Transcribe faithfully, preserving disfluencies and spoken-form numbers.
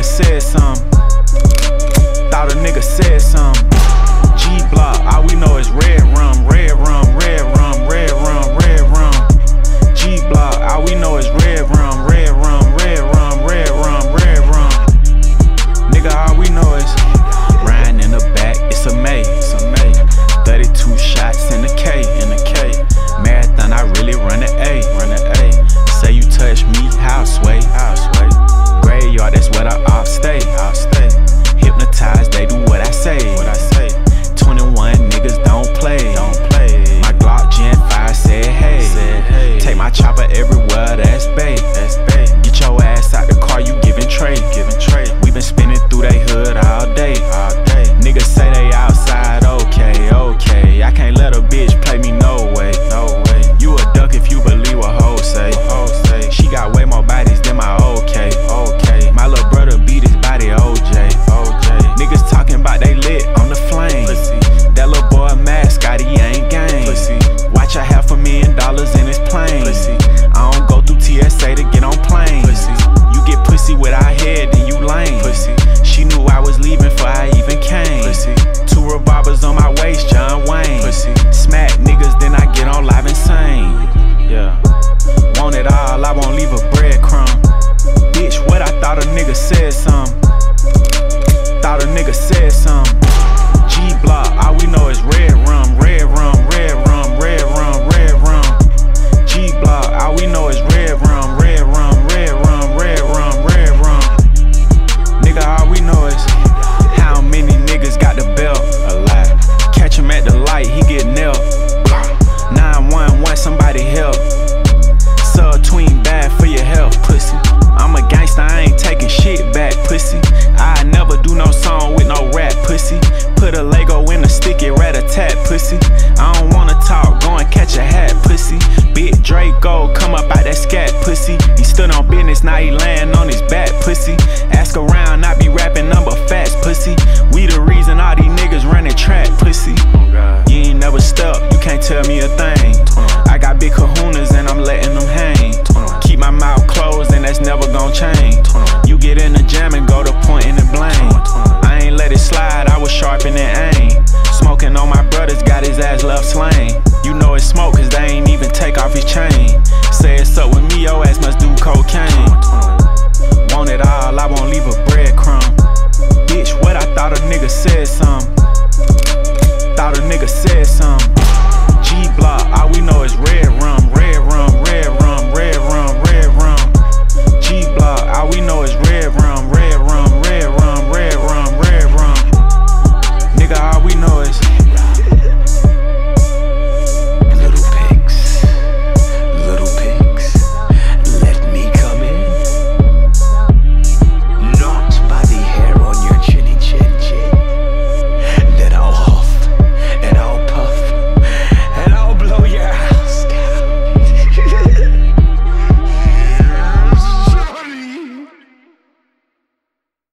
nigga said something. Thought a nigga said something. G-Block, all we know is red rum, red rum, red rum, red rum, red rum. G-Block, all we know is red rum, red rum, red rum, red rum, red rum. Nigga, all we know is riding in the back, it's a May, it's a May. thirty-two shots in the K, in the K. Marathon, I really run an A, run an A. Say you touch me, how sway, how sway. Graveyard, that's where the ops stay, ops stay. Hypnotized, they do what I say, what I say. twenty-one niggas don't play, don't play. My Glock Gen five said hey, said hey. Take my chopper everywhere, that's bae, that's bae. Get your ass out the car, you giving trade, giving trade. We been spinning through they hood all day, all day. Niggas say they outside, okay, okay. I can't let a bitch play me, no way, no way. You a duck if you believe what hoes say, hoes say. She got way more bodies than my okay, okay. My little brother beat his body, O J, O J. Niggas talking about they lit on the flame. Pussy. That little boy mascot, he ain't game. Pussy. Watch a half a million dollars in his plane. Pussy. I don't go through T S A to get on plane. Pussy. You get pussy without head, then you lame. Pussy. She knew I was leaving before I even came. Pussy. Two revolvers on my waist, John Wayne. Pussy. Smack niggas, then I get on live insane. Yeah. Want it all, I won't leave a breadcrumb. Bitch, what I thought a nigga said something. Thought a nigga said something. G-Block, all we know is red rum, red rum, red rum, red rum, red rum. G-Block, all we know is red rum, red rum, red rum, red rum, red rum. Nigga, all we know is how many niggas got the belt. A lot. Catch him at the light, he get nailed. nine one one, somebody help. Sub-tween bad for your health, pussy. I'm a gangster, I ain't taking shit back, pussy. I never do no song with no rap, pussy. Put a Lego in a sticky rat-a-tat, pussy. I don't wanna talk, go and catch a hat, pussy. Big Draco, come up out that scat, pussy. He stood on business, now he laying on his back, pussy. Ask around, I be rapping number facts, pussy. We the reason all these niggas running track, pussy. You ain't never stepped, you can't tell me a thing. I got big kahunas and I'm letting them hang. Keep my mouth closed and that's never gon' change. You get in the jam and go to pointing and blame. I ain't let it slide, I was sharpening aim. Smoking on my brothers, got his ass left slain. You know it's smoke cause they ain't